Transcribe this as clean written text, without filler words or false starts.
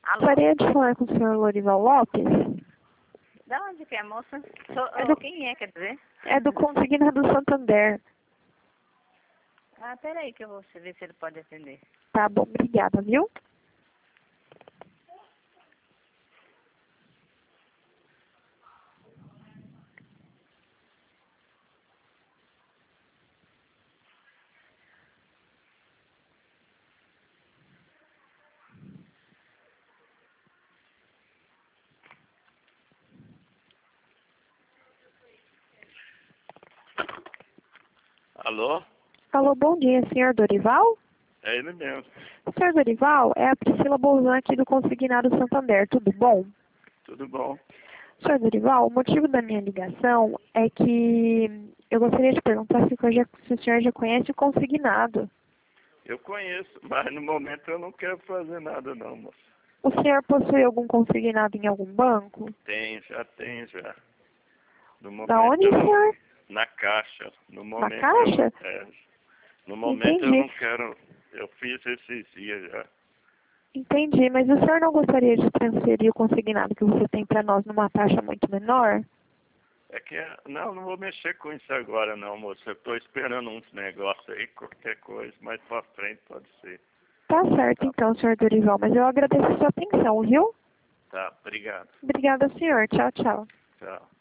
Alô? Gostaria de falar com o senhor Lorival Lopes. Da onde que é, moça? Quem é, quer dizer? É do Consignado Santander. Ah, peraí que eu vou ver se ele pode atender. Tá bom, obrigada, viu? Alô? Alô, bom dia, senhor Dorival? É ele mesmo. Senhor Dorival, é a Priscila Bolzan aqui do Consignado Santander, tudo bom? Tudo bom? Senhor Dorival, o motivo da minha ligação é que eu gostaria de perguntar se o senhor já conhece o Consignado. Eu conheço, mas no momento eu não quero fazer nada não, moça. O senhor possui algum consignado em algum banco? Já tenho já. No Da momento onde, eu não... senhor? Na Caixa. No Na momento Caixa? no momento eu Entendi. não quero. Eu fiz esses dias já. Entendi, mas o senhor não gostaria de transferir o consignado que você tem para nós numa taxa muito menor? É que não vou mexer com isso agora não, moça. Eu estou esperando uns negócios aí, qualquer coisa, mais para frente pode ser. Tá certo então, senhor Dorival, mas eu agradeço a sua atenção, viu? Tá, obrigado. Obrigada, senhor. Tchau, tchau. Tchau.